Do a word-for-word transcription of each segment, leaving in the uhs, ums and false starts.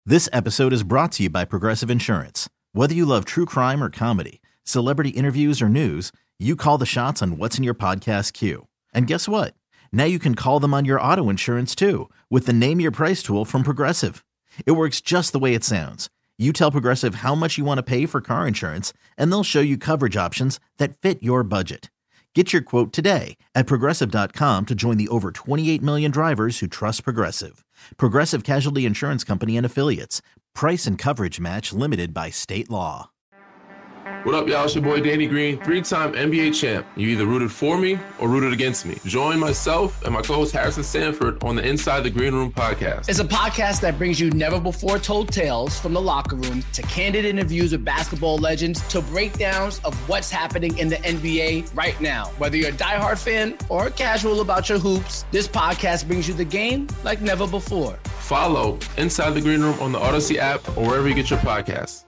This episode is brought to you by Progressive Insurance. Whether you love true crime or comedy, celebrity interviews or news, you call the shots on what's in your podcast queue. And guess what? Now you can call them on your auto insurance too with the Name Your Price tool from Progressive. It works just the way it sounds. You tell Progressive how much you want to pay for car insurance, and they'll show you coverage options that fit your budget. Get your quote today at Progressive dot com to join the over twenty-eight million drivers who trust Progressive. Progressive Casualty Insurance Company and Affiliates. Price and coverage match limited by state law. What up, y'all? It's your boy Danny Green, three-time N B A champ. You either rooted for me or rooted against me. Join myself and my co-host Harrison Sanford on the Inside the Green Room podcast. It's a podcast that brings you never-before-told tales from the locker room to candid interviews with basketball legends to breakdowns of what's happening in the N B A right now. Whether you're a diehard fan or casual about your hoops, this podcast brings you the game like never before. Follow Inside the Green Room on the Odyssey app or wherever you get your podcasts.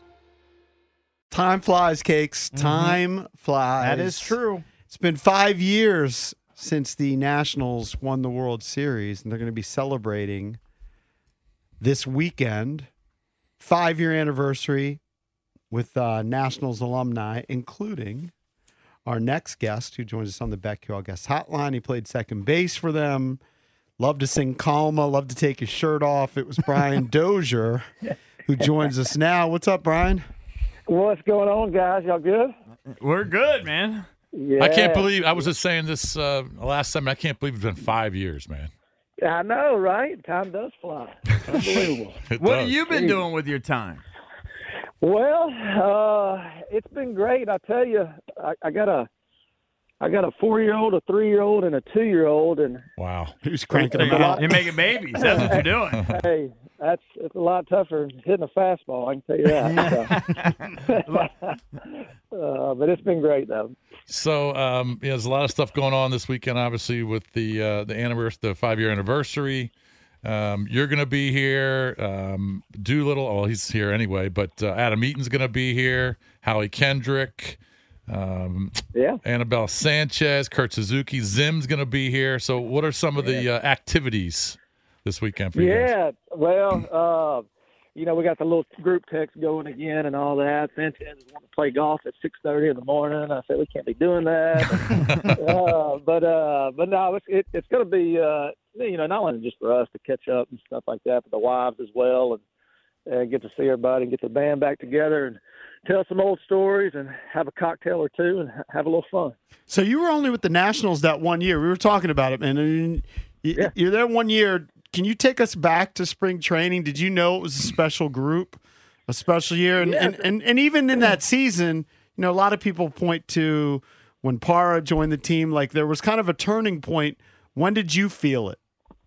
Time flies, Cakes. Time mm-hmm. flies. That is true. It's been five years since the Nationals won the World Series, and they're going to be celebrating this weekend. Five-year anniversary with uh, Nationals alumni, including our next guest who joins us on the BetQL Guest Hotline. He played second base for them. Loved to sing Calma. Loved to take his shirt off. It was Brian Dozier who joins us now. What's up, Brian? What's going on, guys? Y'all good? We're good, man. Yeah. I can't believe, I was just saying this uh, last time, I can't believe it's been five years, man. I know, right? Time does fly. Unbelievable. What does. have you been doing with your time? Well, uh, it's been great. I tell you, I, I got a I got a four-year-old, a three-year-old, and a two-year-old. And wow. Who's cranking So them you're, out? you're making babies. That's what you're doing. Hey, that's it's a lot tougher than hitting a fastball, I can tell you that. So. uh, but it's been great, though. So um, yeah, there's a lot of stuff going on this weekend, obviously, with the uh, the anniversary, the five-year anniversary. Um, you're going to be here. Um, Doolittle, oh, he's here anyway, but uh, Adam Eaton's going to be here. Howie Kendrick. Um, yeah. Annabelle Sanchez, Kurt Suzuki, Zim's going to be here. So what are some of the uh, activities this weekend for you guys? Yeah, well, uh, you know, we got the little group text going again and all that. Sanchez want to play golf at six thirty in the morning. I said, we can't be doing that. uh, but, uh, but no, it's, it, it's going to be, uh, you know, not only just for us to catch up and stuff like that, but the wives as well, and, and get to see everybody and get the band back together and tell some old stories and have a cocktail or two and have a little fun. So you were only with the Nationals that one year. We were talking about it, man. I mean, you, Yeah. you're there one year. Can you take us back to spring training? Did you know it was a special group, a special year? And, Yeah. and, and, and even in that season, you know, a lot of people point to when Parra joined the team, like there was kind of a turning point. When did you feel it?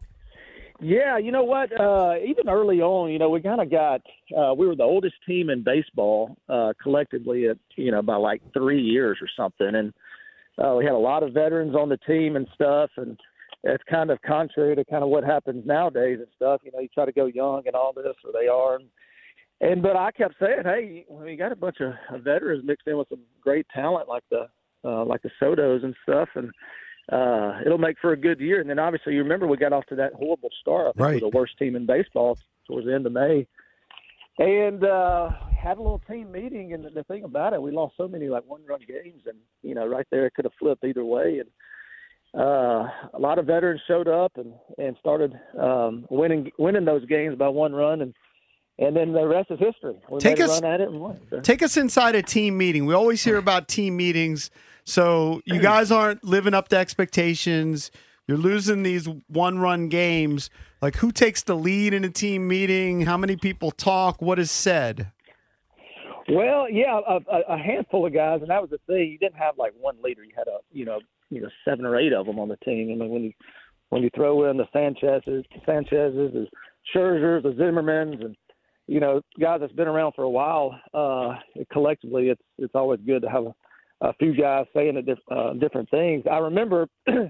Yeah, you know what? Uh, even early on, you know, we kind of got uh, – we were the oldest team in baseball uh, collectively at, you know, by like three years or something. And uh, we had a lot of veterans on the team and stuff. And it's kind of contrary to kind of what happens nowadays and stuff. You know, you try to go young and all this, or they are. And, and but I kept saying, hey, we got a bunch of veterans mixed in with some great talent like the uh, like the Sotos and stuff. And Uh, it'll make for a good year. And then obviously you remember we got off to that horrible start. I think Right. we were the worst team in baseball towards the end of May. And uh, had a little team meeting, and the thing about it, we lost so many like one-run games, and, you know, right there it could have flipped either way. And uh, a lot of veterans showed up and, and started um, winning winning those games by one run, and and then the rest is history. We Take made us- a run at it and won. So. Take us inside a team meeting. We always hear about team meetings. So you guys aren't living up to expectations. You're losing these one-run games. Like, who takes the lead in a team meeting? How many people talk? What is said? Well, yeah, a, a handful of guys, and that was the thing. You didn't have like one leader. You had a, you know, you know, seven or eight of them on the team. I mean, when you when you throw in the Sanchez's, Sanchez's, the Scherzers, the Zimmermans, and you know, guys that's been around for a while, uh, collectively, it's it's always good to have a, a few guys saying a diff, uh, different things. I remember,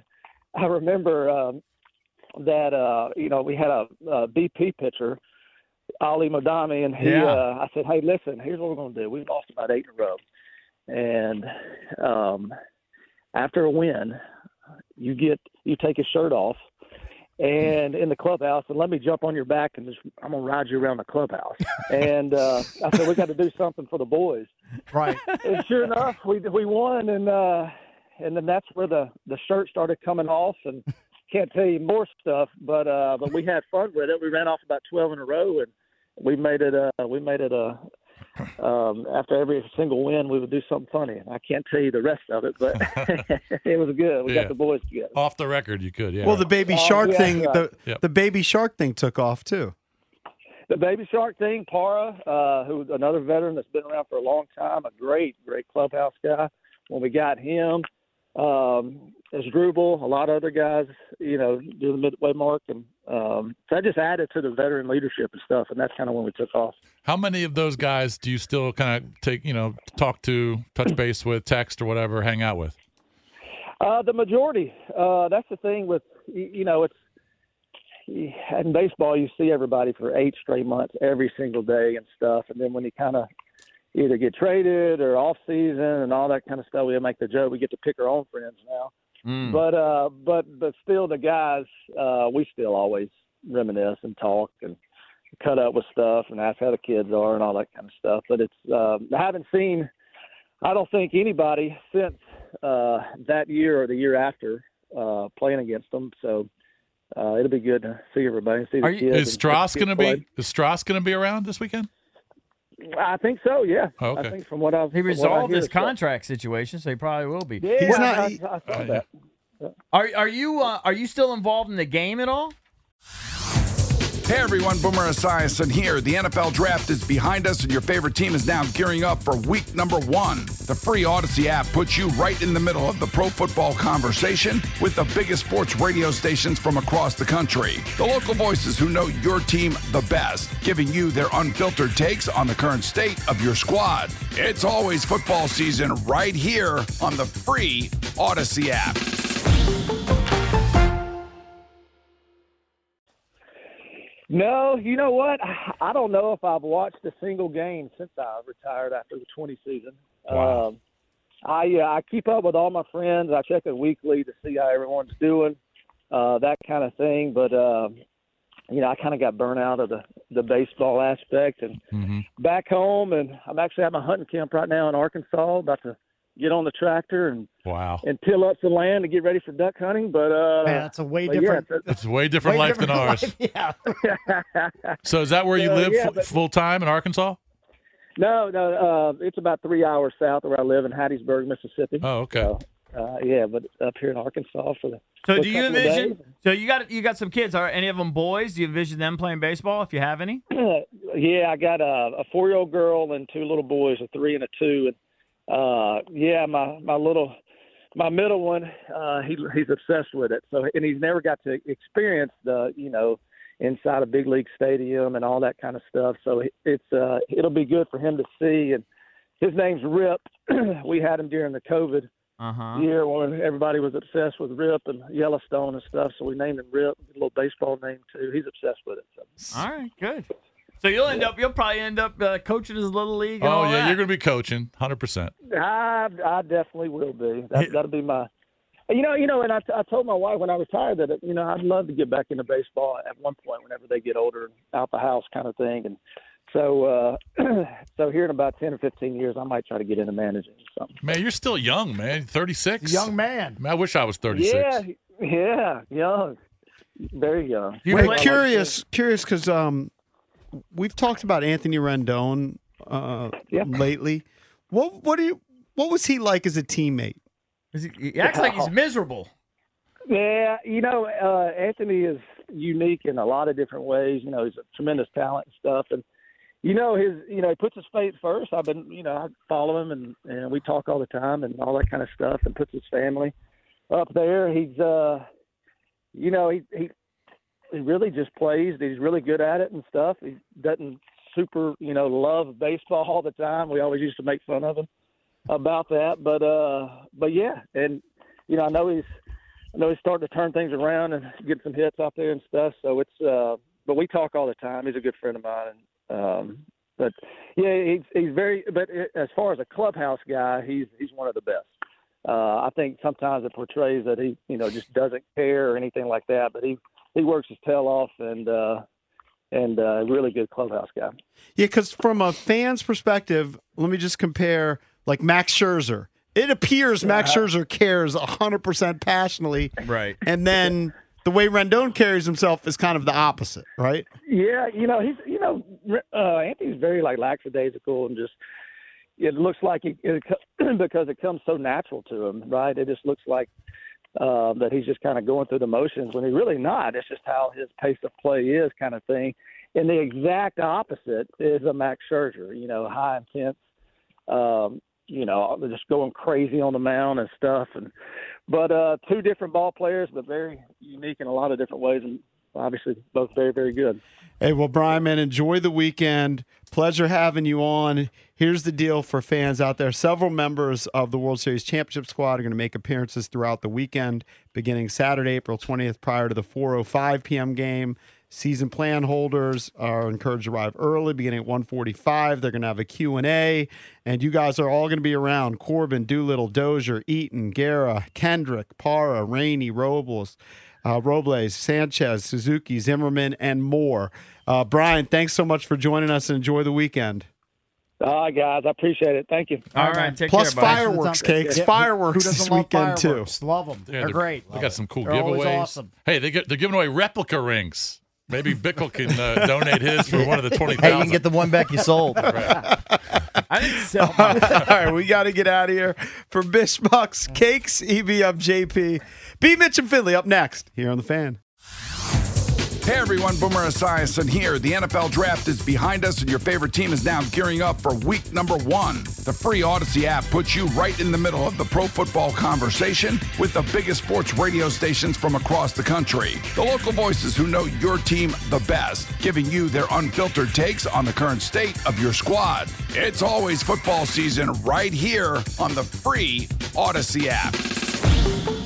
I remember um, that uh, you know we had a, a B P pitcher, Ali Modami, and he. Yeah. Uh, I said, "Hey, listen, here's what we're going to do. We've lost about eight in a row, and um, after a win, you get you take his shirt off." and in the clubhouse, and let me jump on your back and just I'm gonna ride you around the clubhouse. And uh, I said we got to do something for the boys. Right. And sure enough, we we won, and uh, and then that's where the, the shirt started coming off, and can't tell you more stuff, but uh, but we had fun with it. We ran off about twelve in a row, and we made it. Uh, we made it a. Um, after every single win, we would do something funny. I can't tell you the rest of it, but it was good. We Yeah. got the boys together. Off the record, you could, yeah. Well, the baby Oh, shark yeah, thing, right. the Yep. the baby shark thing took off too. The baby shark thing, Para, uh, who's another veteran that's been around for a long time, a great, great clubhouse guy. When we got him, um, there's Drubel, a lot of other guys, you know, do the midway mark, and um, so I just added to the veteran leadership and stuff, and that's kind of when we took off. How many of those guys do you still kind of take, you know, talk to, touch base with, text or whatever, hang out with? Uh, the majority. Uh, that's the thing with, you you know, it's in baseball, you see everybody for eight straight months, every single day and stuff. And then when you kind of either get traded or off season and all that kind of stuff, we make the joke, we get to pick our own friends now. Mm. But, uh, but, but still the guys, uh, we still always reminisce and talk and cut up with stuff and ask how the kids are and all that kind of stuff. But it's, uh, I haven't seen, I don't think anybody since, uh, that year or the year after, uh, playing against them. So, uh, it'll be good to see everybody and see the Are you- kids. Is and Strauss see the going to kids be? Is Strauss going to be around this weekend? play. I think so. Yeah. Oh, okay. I think from what I've He from what I resolved hear, his so- contract situation, so he probably will be. Yeah, He's I- not- I, he- I, saw Uh, that. Are are you uh, are you still involved in the game at all? Hey everyone, Boomer Esiason here. The N F L draft is behind us and your favorite team is now gearing up for week number one. The free Odyssey app puts you right in the middle of the pro football conversation with the biggest sports radio stations from across the country. The local voices who know your team the best, giving you their unfiltered takes on the current state of your squad. It's always football season right here on the free Odyssey app. No, you know what? I don't know if I've watched a single game since I retired after the twenty season. Wow. Um, I uh, I keep up with all my friends. I check it weekly to see how everyone's doing, uh, that kind of thing. But uh, you know, I kind of got burnt out of the the baseball aspect, and Mm-hmm. back home. And I'm actually at my hunting camp right now in Arkansas, about to get on the tractor and Wow. and till up some land to get ready for duck hunting. But uh, Man, that's a way but different. Yeah, It's a way different way life different than ours. life. Yeah. it's- So is that where you Uh, live yeah, f- but- full time in Arkansas? No, no, uh, it's about three hours south of where I live in Hattiesburg, Mississippi. Oh, okay. So, uh, yeah, but up here in Arkansas for the So for do a you couple of envision? days. So you got you got some kids. Are any of them boys? Do you envision them playing baseball? If you have any? Yeah, I got a, a four-year-old girl and two little boys, a three and a two, and uh, yeah, my my little my middle one, uh, he he's obsessed with it. So and he's never got to experience the you know inside a big league stadium and all that kind of stuff. So it, it's uh, it'll be good for him to see. And his name's Rip. We had him during the COVID Uh huh. year when everybody was obsessed with Rip and Yellowstone and stuff. So we named him Rip, a little baseball name too. He's obsessed with it. So. All right, good. So you'll end up you'll probably end up uh, coaching his little league. And Oh all yeah, that. you're going to be coaching, one hundred percent. I, I definitely will be. That, that'll be my, you know, you know. And I, I told my wife when I retired that you know I'd love to get back into baseball at one point whenever they get older, out the house kind of thing. And so, uh, so here in about ten or fifteen years, I might try to get into managing or something. Man, you're still young, man. thirty-six. Young man. Man, I wish I was thirty-six. Yeah, yeah, young, very young. You Wait, play- curious, curious, because um, we've talked about Anthony Rendon uh, Yeah. lately. What what do you? What was he like as a teammate? Is he, he acts like he's miserable. Yeah, you know, uh, Anthony is unique in a lot of different ways. You know, he's a tremendous talent and stuff. And, you know, his, you know, he puts his faith first. I've been, you know, I follow him and, and we talk all the time and all that kind of stuff, and puts his family up there. He's, uh, you know, he, he, he really just plays. He's really good at it and stuff. He doesn't super, you know, love baseball all the time. We always used to make fun of him about that. But, uh, but yeah. And, you know, I know he's, I know he's starting to turn things around and get some hits out there and stuff. So it's, uh, but we talk all the time. He's a good friend of mine. And, um, but yeah, he's, he's very, but as far as a clubhouse guy, he's, he's one of the best. Uh, I think sometimes it portrays that he, you know, just doesn't care or anything like that, but he, he works his tail off, and uh, and uh, really good clubhouse guy. Yeah, because from a fan's perspective, let me just compare like Max Scherzer. It appears Max Scherzer cares one hundred percent passionately. Right. And then the way Rendon carries himself is kind of the opposite, right? Yeah, you know, he's, you know, uh, Anthony's very, like, lackadaisical and just, it looks like he, it, because it comes so natural to him, right? It just looks like uh, that he's just kind of going through the motions when he's really not. It's just how his pace of play is kind of thing. And the exact opposite is a Max Scherzer, you know, high intense, um, you know, just going crazy on the mound and stuff. And but uh, two different ball players, but very unique in a lot of different ways, and obviously both very, very good. Hey, well, Brian, man, enjoy the weekend. Pleasure having you on. Here's the deal for fans out there. Several members of the World Series Championship Squad are going to make appearances throughout the weekend, beginning Saturday, April twentieth, prior to the four oh five p.m. game. Season plan holders are encouraged to arrive early, beginning at one forty-five. They're going to have a Q and A, and you guys are all going to be around. Corbin, Doolittle, Dozier, Eaton, Guerra, Kendrick, Parra, Rainey, Robles, uh, Robles, Sanchez, Suzuki, Zimmerman, and more. Uh, Brian, thanks so much for joining us, and enjoy the weekend. All right, guys. I appreciate it. Thank you. All right, take Plus care, buddy. fireworks, Cakes. Yeah. Fireworks Who this doesn't love weekend, fireworks? too. Love them. Yeah, they're, they're great. They got some cool They're giveaways. always awesome. Hey, they get, they're giving away replica rings. Maybe Bickle can uh, donate his for one of the twenty thousand. Hey, you can get the one back you sold. Right. I didn't sell mine. All right, we got to get out of here. For Bishmucks, Cakes, E B, I'm J P. B. Mitch and Finley up next here on The Fan. Hey everyone, Boomer Esiason here. The N F L Draft is behind us and your favorite team is now gearing up for week number one. The free Odyssey app puts you right in the middle of the pro football conversation with the biggest sports radio stations from across the country. The local voices who know your team the best, giving you their unfiltered takes on the current state of your squad. It's always football season right here on the free Odyssey app.